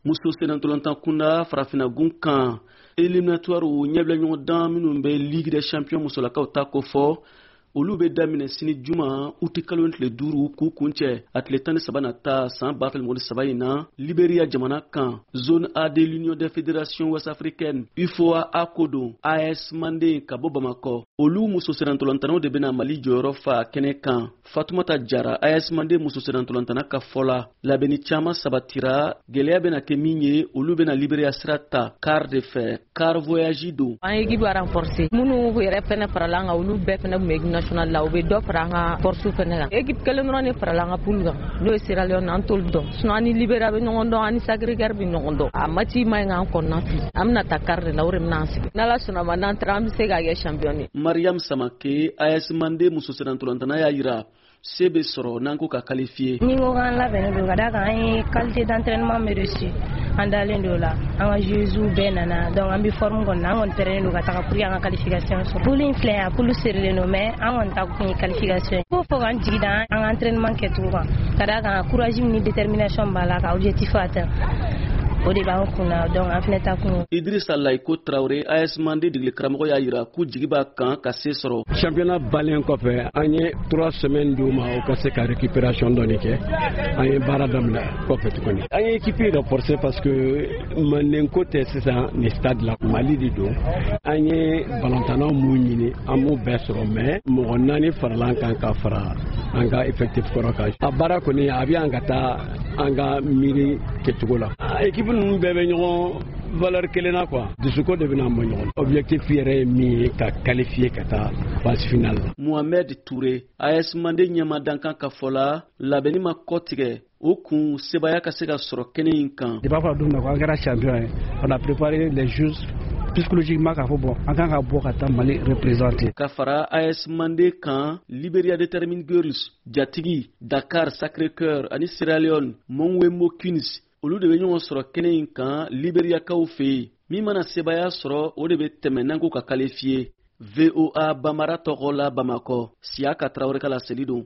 muso senantolantan kunda farafinagun kan éliminatoire u ɲɛbila ɲɔgɔn dan minnu bɛ ligue des champions musolakaw ta ko fɔ olu bɛ daminɛ sini juma uti kalo tile 5 k'u kuncɛ a tile 13 nata san 2023 in na Liberia jamana kan zone A de l'Union des fédérations ouest-africaines UFOA Akodo AS Mandé ka bɔ Bamakɔ olu muso senantolantanaw de bɛna Mali jɔyɔrɔ fa kɛnɛ kan Fatumata Jara AS Mandé muso senantolantana ka fɔla labɛnni caman sabatira gɛlɛya bɛna kɛ min ye olu bɛna Liberia sira ta car de fer car voyage do an équipe a renforcer minnu yɛrɛ fɛnɛ farala an kan olu bɛɛ fɛnɛ tun bɛ national la u bɛ dɔ fara an ka force fɛnɛ kan équipe kelen dɔrɔn de farala an ka poule kan n'o ye Sierra Leone an t'olu dɔn sinon an ni Liberia bɛ ɲɔgɔn dɔn an ni Sacré-Cœur bɛ ɲɔgɔn dɔn a match ma ɲi k'an kɔnɔna fili an bɛna taa car de la o de bɛna an sigi n'Ala sɔnna ma n'an taara an bɛ se ka kɛ champion ye. Mariam Samake AS Mandé muso senantolantana y'a yira se bɛ sɔrɔ n'an ko ka qualifier. Ni ko k'an labɛnnen don ka d'a kan an ye qualité d'entraînement min reçu an dalen don la an ka joueurs bɛɛ nana donc an bɛ forme kɔni na an kɔni pɛrɛnnen don ka taga pour que an ka qualification sɔrɔ. Poule in filɛ yan poule serilen don mais an kɔni ta kun ye qualification ye. Ko fɔ k'an jigi da an ka entraînement kɛcogo kan ka d'a kan courage ni détermination b'a la ka objectif atteindre. O de b'an kunna donc an fɛnɛ ta kun. Idrissa Laiko Traoré AS Mandé degeli karamɔgɔ y'a yira k'u jigi b'a kan ka se sɔrɔ. Championnat balen kɔfɛ an ye 3 semaines d'u ma o ka se ka récupération dɔɔni kɛ an ye baara daminɛ kɔfɛ tuguni an ye équipe renforcée parce que Mandenko tɛ sisan ni stade la Mali de don an ye balontannaw mun ɲini an m'u bɛɛ sɔrɔ mais mɔgɔ 4 farala kan ka fara an ka effectif kɔrɔ kan a baara kɔni a bɛ an ka taa an ka miiri kɛcogo la équipe ninnu bɛɛ bɛ ɲɔgɔn valeur kelen na quoi dusuko de bɛna bɔ ɲɔgɔn objectif yɛrɛ ye min ye ka qualifier ka taa phase finale la. Mohamed Touré AS Mandé ɲɛma dankan ka fɔ la labɛnni ma kɔtigɛ o kun sebaya ka se ka sɔrɔ kɛnɛ in kan. De b'a fɔ don min na ko an kɛra champion ye on a préparé les jours psychologiquement k'a fɔ bon an kan ka bɔ ka taa Mali représenter. Ka fara AS Mandé kan Liberia Determined Girls Jatigi Dakar Sacré-Cœur ani Sierra Leone Monwembo Queens olu de bɛ ɲɔgɔn sɔrɔ kɛnɛ in kan Liberiakaw fɛ yen min mana sebaya sɔrɔ o de bɛ tɛmɛ n'an ko ka qualifier. VOA Bamara tɔgɔ la Bamakɔ Siaka Traoré ka laseli don.